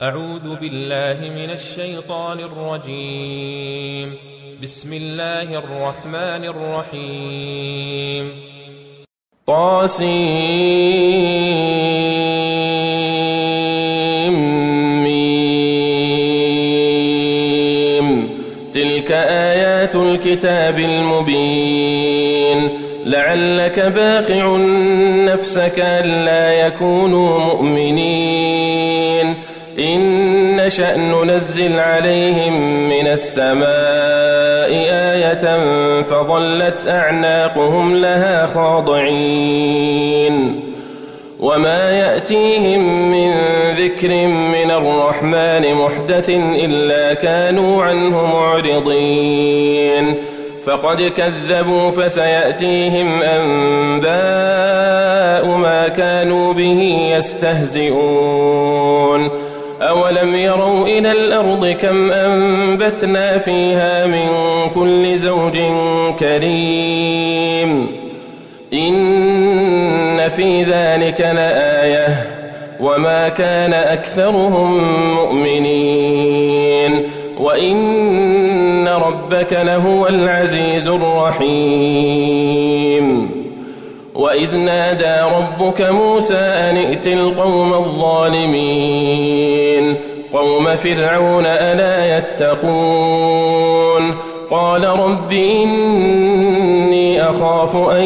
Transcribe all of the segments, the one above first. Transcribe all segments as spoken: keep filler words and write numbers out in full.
أعوذ بالله من الشيطان الرجيم. بسم الله الرحمن الرحيم. طاسيم. تلك آيات الكتاب المبين. لعلك باخع نفسك ألا يكونوا مؤمنين إن نشأ ننزل عليهم من السماء آية فظلت أعناقهم لها خاضعين وما يأتيهم من ذكر من الرحمن محدث إلا كانوا عنه معرضين فقد كذبوا فسيأتيهم أنباء ما كانوا به يستهزئون أولم يروا إلى الأرض كم أنبتنا فيها من كل زوج كريم إن في ذلك لآية وما كان أكثرهم مؤمنين وإن ربك لهو العزيز الرحيم. وإذ نادى ربك موسى أن ائت القوم الظالمين قوم فرعون ألا يتقون قال رب إني أخاف أن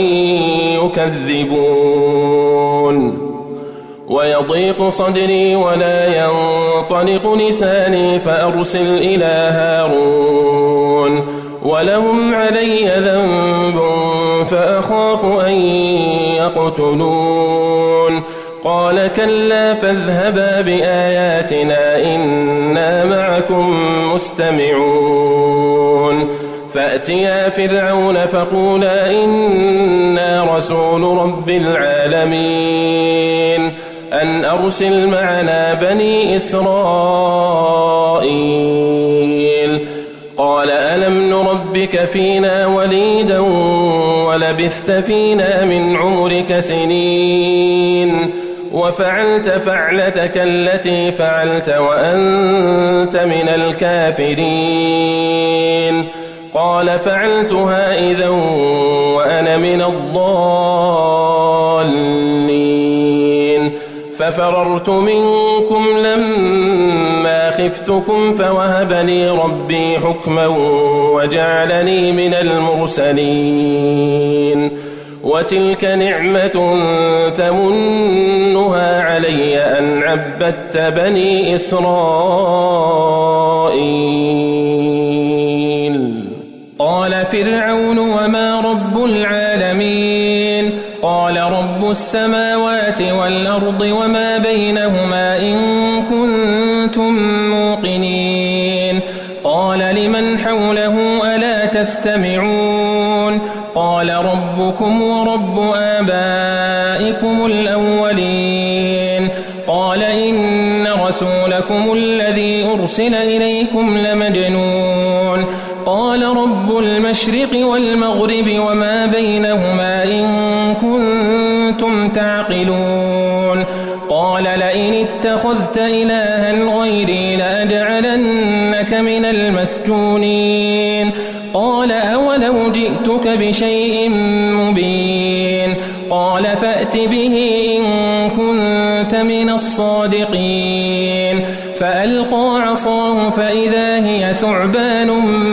يكذبون ويضيق صدري ولا ينطلق لساني فأرسل إلى هارون ولهم علي ذنب فأخاف أن يقتلون قال كلا فاذهبا بآياتنا إنا معكم مستمعون فأتيا فرعون فقولا إنا رسول رب العالمين أن أرسل معنا بني إسرائيل قال ألم نربك فينا وليدا ولبثت فينا من عمرك سنين وفعلت فعلتك التي فعلت وأنت من الكافرين قال فعلتها إذا وأنا من الضالين ففررت منكم لما خفتكم فوهب لي ربي حكما وجعلني من المرسلين وتلك نعمة تمنها علي أن عبدت بني إسرائيل. قال فرعون وما رب العالمين قال رب السماوات والأرض وما بينهما إن كنتم موقنين قال لمن حوله ألا تستمعون قال ربكم ورب آبائكم الأولين قال إن رسولكم الذي أرسل إليكم لمجنون قال رب المشرق والمغرب وما بينهما إن كنتم تعقلون قال لئن اتخذت إلها غيري لأجعلنك من المسجونين قال أولو جئتك بشيء مبين قال فأت به إن كنت من الصادقين فألقى عصاه فإذا هي ثعبان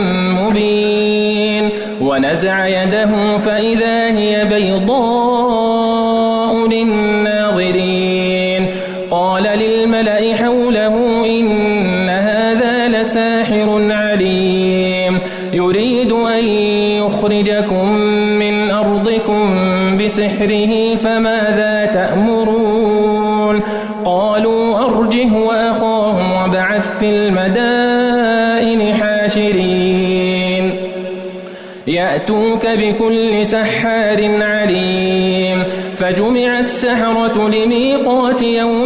مبين ونزع يده فإذا هي بيضاء للناظرين قال للملأ حوله إن هذا لساحر عليم يريد أن يخرجكم من أرضكم بسحره فماذا تأمرون قالوا أرجه وأخاه وابعث في المدائن حاشرين يأتوك بكل سحار عليم فجمع السحرة لميقات يوم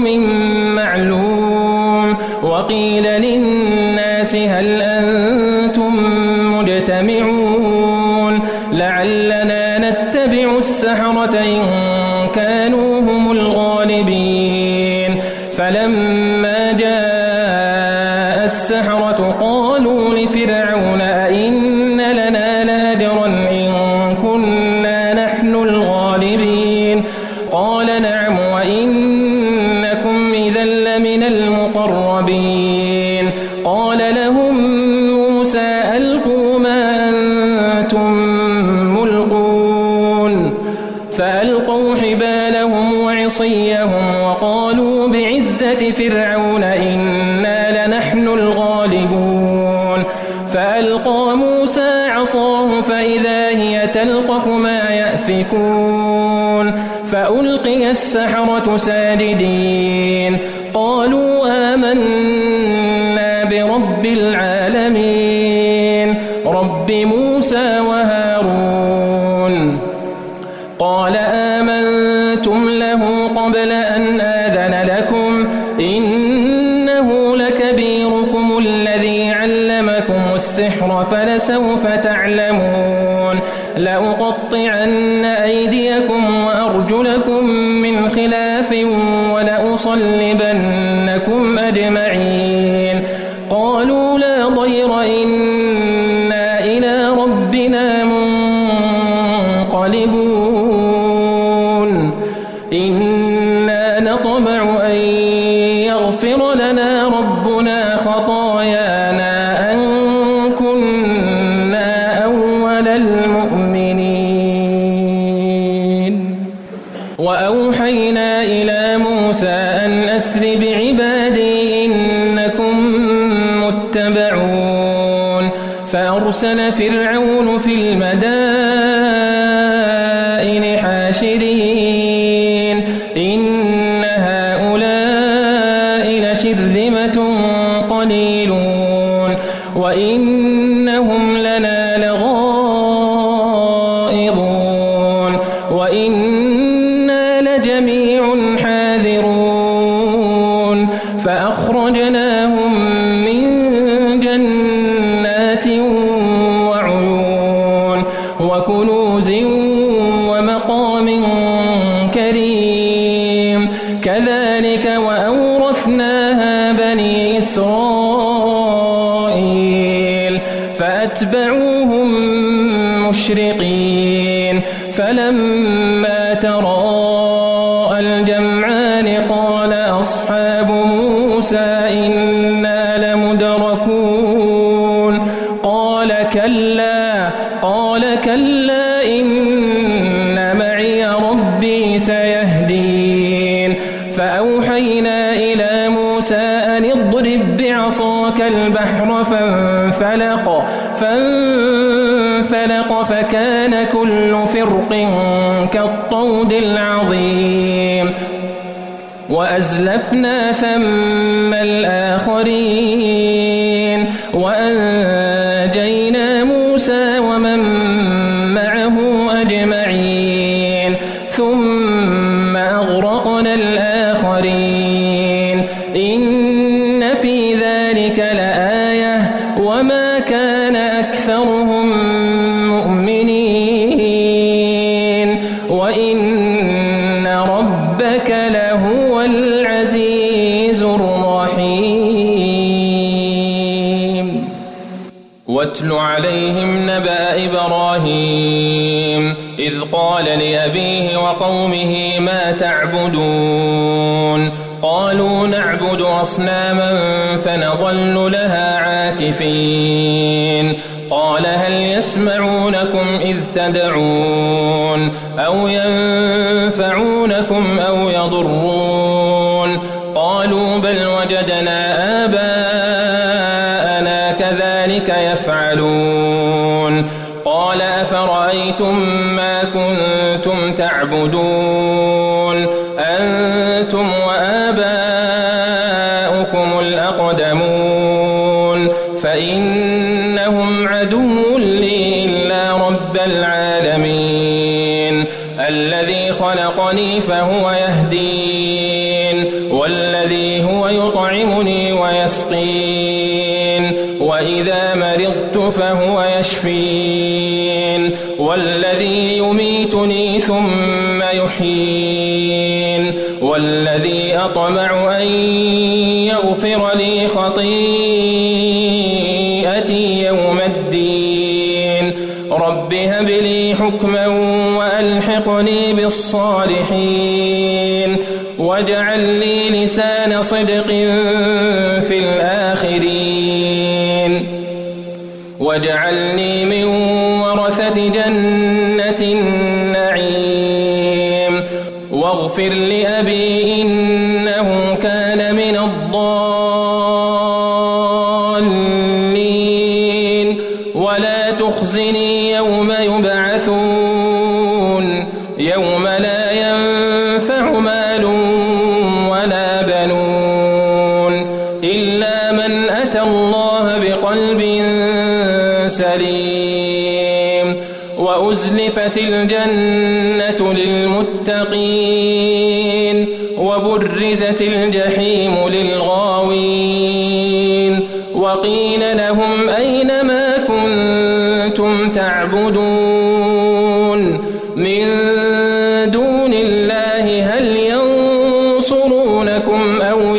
معلوم وقيل للناس هل أنتم مجتمعون لعلنا نتبع السحرة إن كانوا هم الغالبين فلما جاء السحرة قالوا لفرعون أئن لنا لأجرا إن كنا نحن الغالبين قال نعم وإنكم إذا لمن المقربين قال لهم موسى ألقوا ما أنتم ملقون فألقوا حبالهم وعصيهم وقالوا بعزة فرعون إنا لنحن الغالبون فألقى موسى عصاه فإذا هي تلقف ما يأفكون فألقي السحرة ساجدين قالوا آمنا برب العالمين رب موسى وهارون قال آمنتم له قبل أن آذن لكم إنه لكبيركم الذي علمكم السحر فلسوف تعلمون لأقطعن أيديكم وأرجلكم من خلاف ولأصلبنكم أجمعين قالوا لا ضير إنا إلى ربنا منقلبون إنا نطمع أن يغفر لنا ربنا خطايانا أن كنا أول المؤمنين وأوحينا إلى موسى أن أسر بعبادي إنكم متبعون فأرسل فرعون في المدائن حاشرين إن هؤلاء لشرذمة قليلون وإنهم لنا لغائظون وإنا لجميع حاذرون فأخرجناهم من جنات وعيون وكنوز ومقام كريم كذلك وأورثناها بني إسرائيل فأتبعوهم مشرقين فلما تراءى الجمعان قال أصحاب موسى إنا لمدركون قال كلا قال كلا إن معي ربي سيهدين فأوحينا إلى موسى أن اضرب بعصاك البحر فانفلق فانفلق فكان كل فرق كالطود العظيم وأزلفنا ثم الآخرين وأنجينا موسى ومن معه أجمعين ثم أغرقنا الآخرين إن في ذلك لآية وما كان أكثرهم مؤمنين وإن ربك لهو العزيز الرحيم واتل عليهم نبأ إبراهيم إذ قال لأبيه وقومه ما تعبدون قالوا نعبد أصناما فنظل لها عاكفين قال هل يسمعونكم إذ تدعون أو ينفعونكم أو يضرون قالوا بل وجدنا آباءنا كذلك يفعلون قال أفرأيتم ما كنتم تعبدون أنتم وآباؤكم الأقدمون فإنهم عدو لي إلا رب العالمين الذي خلقني فهو يهدين والذي هو يطعمني ويسقين وإذا مرضت فهو يشفين والذي يميتني ثم يحيين والذي أطمع أن يغفر لي خطيئتي حكما وألحقني بالصالحين واجعل لي لسان صدق في الآخرين واجعلني من ورثة جنة النعيم واغفر لأبي إنه كان من الضالين ولا تخزني يوم يبعثون يوم لا ينفع مال ولا بنون إلا من أتى الله بقلب سليم وأزلفت الجنة للمتقين وبرزت الجحيم للغاوين وقيل لهم أين ما كنتم تعبدون من دون الله هل ينصرونكم أو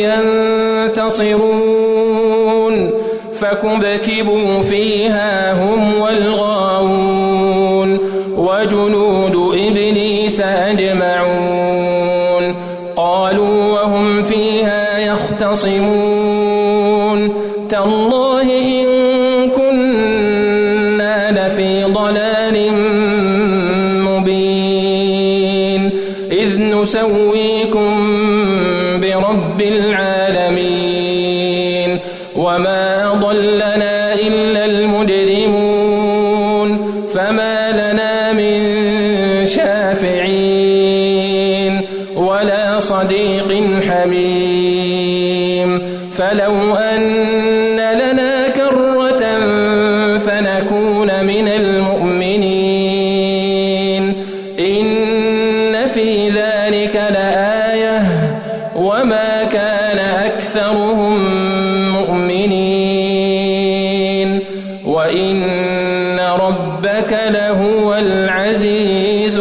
ينتصرون فكبكبوا فيها هم والغاوون وجنود إبليس أجمعون قالوا وهم فيها يختصمون تالله إن كنا لفي ضلال مبين إذ نسويكم برب العالمين وما أضلنا إلا المجرمون فما لنا من شافعين ولا صديق حميم فلو أن لنا كرة فنكون من المؤمنين إن في ذلك لآية وما كان أكثرهم مؤمنين وإن ربك لهو العزيز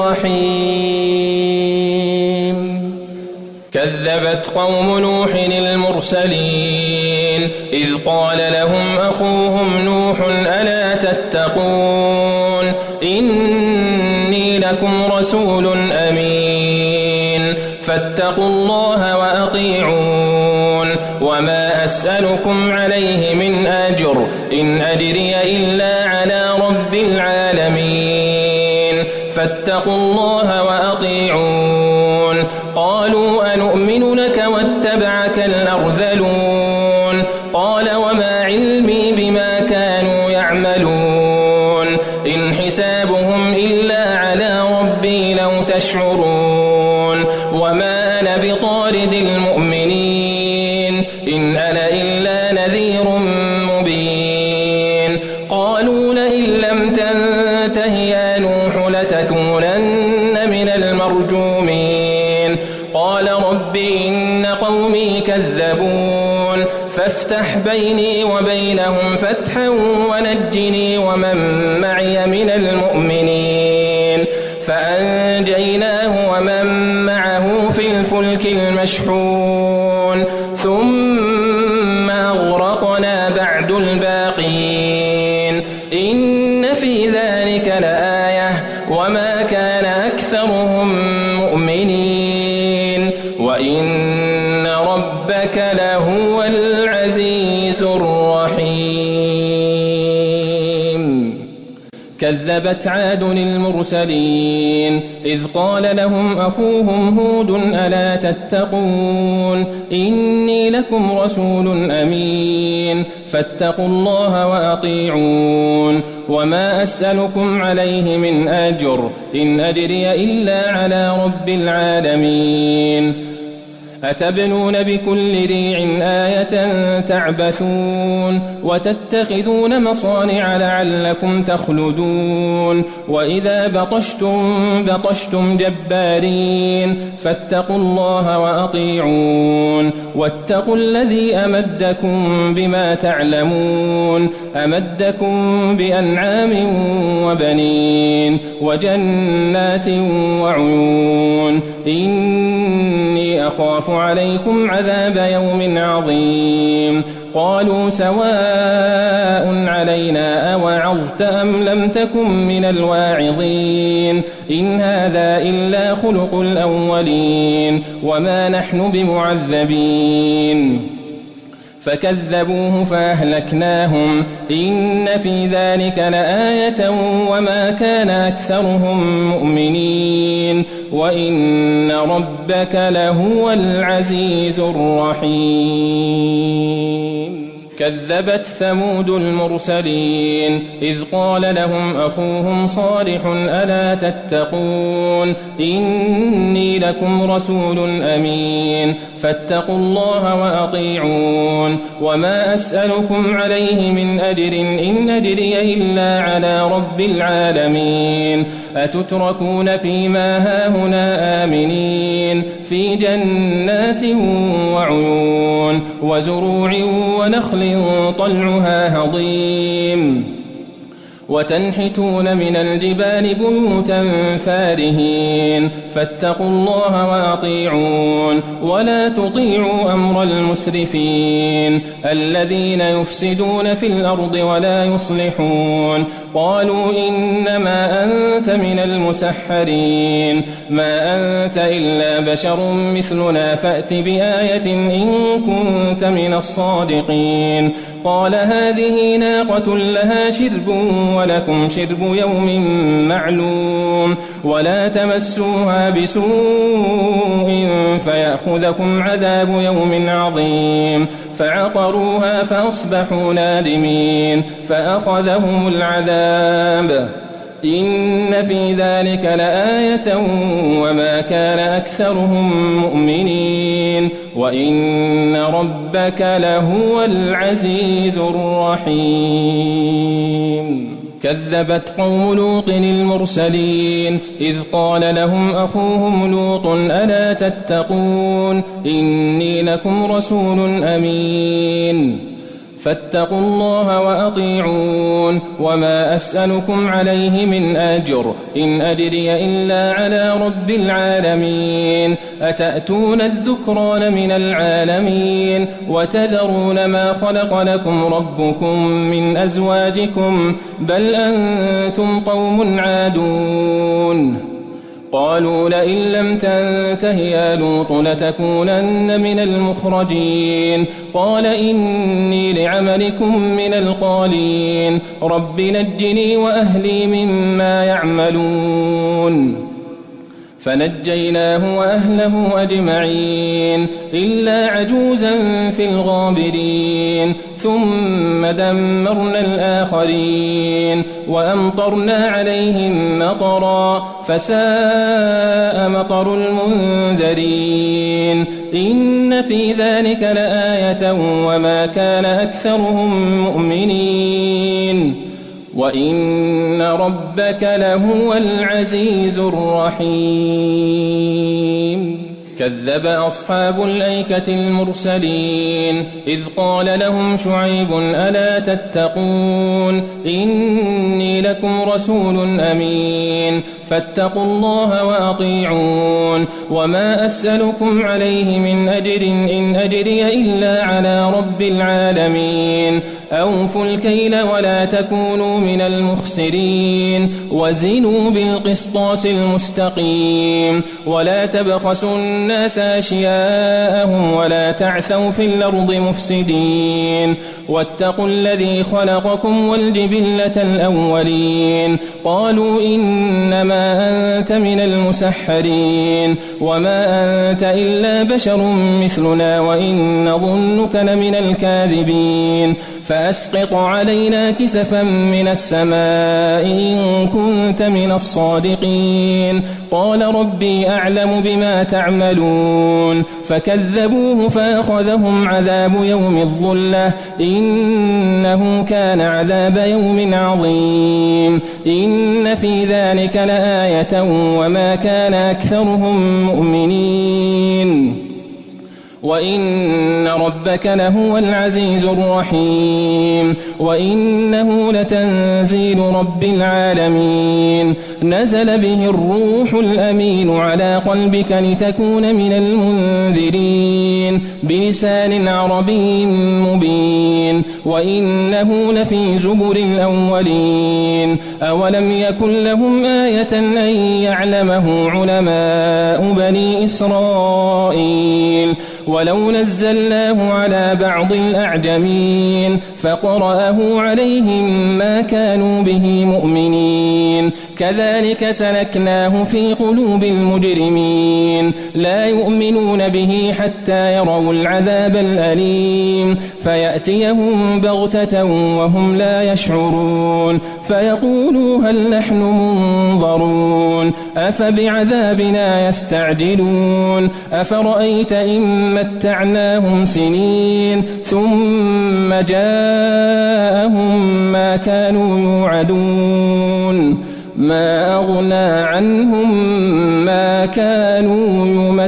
الرحيم كذبت قوم نوح المرسلين إذ قال لهم أخوهم نوح ألا تتقون إني لكم رسول أمين فاتقوا الله وأطيعون وما أسألكم عليه من أجر إن أجري إلا على رب العالمين فاتقوا الله وأطيعون قالوا أنؤمن لك واتبعك الأرذلون قال وما علمي بما كانوا يعملون إن حسابهم إلا على ربي لو تشعرون وما أنا بطارد المؤمنين إن أنا إلا نذير مبين قالوا لئن لم تنته يا نوح لتكونن من المرجومين قال رب إن قومي كذبون فافتح بيني وبينهم فتحا ونجني ومن معي من المؤمنين فأنجيناه ومن معه في الفلك المشحون ثم أغرقنا بعد الباقين إن في ذلك لآية وما كان أكثرهم مؤمنين وإن ربك لهو العزيز الرحيم كذبت عاد المرسلين إذ قال لهم أخوهم هود ألا تتقون إني لكم رسول أمين فاتقوا الله وأطيعون وما أسألكم عليه من أجر إن أجري إلا على رب العالمين أتبنون بكل ريع آية تعبثون وتتخذون مصانع لعلكم تخلدون وإذا بطشتم بطشتم جبارين فاتقوا الله وأطيعون واتقوا الذي أمدكم بما تعلمون أمدكم بأنعام وبنين وجنات وعيون إني أخاف عليكم عذاب يوم عظيم قالوا سواء علينا أوعظت أم لم تكن من الواعظين إن هذا إلا خلق الأولين وما نحن بمعذبين فكذبوه فأهلكناهم إن في ذلك لآية وما كان أكثرهم مؤمنين وإن ربك لهو العزيز الرحيم كذبت ثمود المرسلين إذ قال لهم أخوهم صالح ألا تتقون إني لكم رسول أمين فاتقوا الله وأطيعون وما أسألكم عليه من أجر إن أجري إلا على رب العالمين أتتركون فيما هاهنا آمنين في جنات وعيون وزروع ونخل طلعها هضيم وتنحتون من الجبال بيوتا فارهين فاتقوا الله وأطيعون ولا تطيعوا أمر المسرفين الذين يفسدون في الأرض ولا يصلحون قالوا إنما أنت من المسحرين ما أنت إلا بشر مثلنا فأت بآية إن كنت من الصادقين قال هذه ناقة لها شرب ولكم شرب يوم معلوم ولا تمسوها بسوء فيأخذكم عذاب يوم عظيم فعقروها فأصبحوا نادمين فأخذهم العذاب إن في ذلك لآية وما كان أكثرهم مؤمنين وإن ربك لهو العزيز الرحيم كذبت قوم لوط المرسلين إذ قال لهم أخوهم لوط ألا تتقون إني لكم رسول أمين فاتقوا الله وأطيعون وما أسألكم عليه من أجر إن أجري إلا على رب العالمين أتأتون الذكران من العالمين وتذرون ما خلق لكم ربكم من أزواجكم بل أنتم قوم عادون قالوا لئن لم تنته يا لوط لتكونن من المخرجين قال إني لعملكم من القالين رب نجني وأهلي مما يعملون فنجيناه وأهله أجمعين إلا عجوزا في الغابرين ثم دمرنا الآخرين وأمطرنا عليهم مطرا فساء مطر المنذرين إن في ذلك لآية وما كان أكثرهم مؤمنين وإن ربك لهو العزيز الرحيم كذب أصحاب الأيكة المرسلين إذ قال لهم شعيب ألا تتقون إني لكم رسول أمين فاتقوا الله وأطيعون وما أسألكم عليه من أجر إن أجري إلا على رب العالمين أوفوا الكيل ولا تكونوا من المخسرين وزنوا بالقسطاس المستقيم ولا تبخسوا الناس أشياءهم ولا تعثوا في الأرض مفسدين واتقوا الذي خلقكم والجبلة الأولين قالوا إنما أنت من المسحرين وما أنت إلا بشر مثلنا وإن نظنك لمن الكاذبين فأسقط علينا كسفا من السماء إن كنت من الصادقين قال ربي أعلم بما تعملون فكذبوه فأخذهم عذاب يوم الظلة إنه كان عذاب يوم عظيم إن في ذلك لآية وما كان أكثرهم مؤمنين وإن ربك لهو العزيز الرحيم وإنه لتنزيل رب العالمين نزل به الروح الأمين على قلبك لتكون من المنذرين بلسان عربي مبين وإنه لفي زبر الأولين أولم يكن لهم آية أن يعلمه علماء بني إسرائيل ولو نزلناه على بعض الأعجمين فقرأه عليهم ما كانوا به مؤمنين كذلك سلكناه في قلوب المجرمين لا يؤمنون به حتى يروا العذاب الأليم فيأتيهم بغتة وهم لا يشعرون فيقولوا هل نحن منظرون أفبعذابنا يستعجلون أفرأيت إن متعناهم سنين ثم جاءهم ما كانوا يوعدون ما أغنى عنهم ما كانوا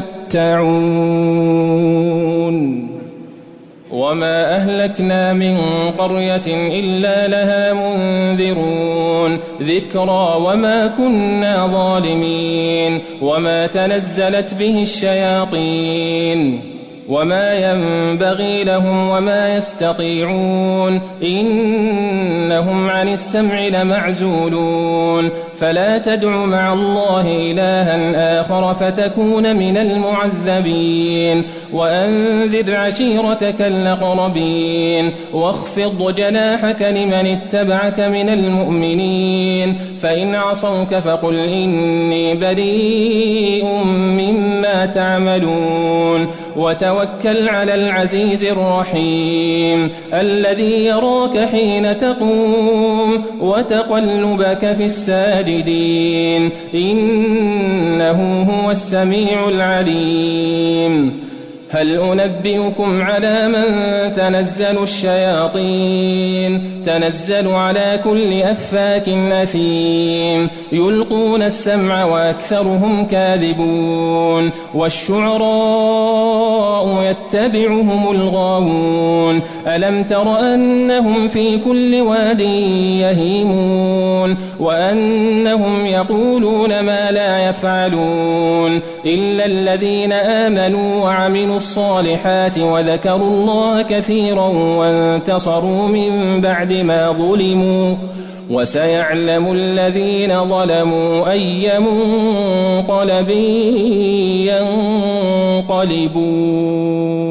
يمتعون وما أهلكنا من قرية إلا لها منذرون ذكرى وما كنا ظالمين وما تنزلت به الشياطين وما ينبغي لهم وما يستطيعون إنهم عن السمع لمعزولون فلا تدع مع الله إلها آخر فتكون من المعذبين وأنذر عشيرتك الأقربين واخفض جناحك لمن اتبعك من المؤمنين فإن عصوك فقل إني بريء مما تعملون وتوكل على العزيز الرحيم الذي يراك حين تقوم وتقلبك في الساجدين إنه هو السميع العليم هل أنبئكم على من تنزل الشياطين تنزل على كل أفاك أثيم يلقون السمع وأكثرهم كاذبون والشعراء يتبعهم الغاوون ألم تر أنهم في كل واد يهيمون وأنهم يقولون ما لا يفعلون إلا الذين آمنوا وعملوا الصالحات وذكروا الله كثيرا وانتصروا من بعد ما ظلموا وسيعلم الذين ظلموا أي منقلب ينقلبون.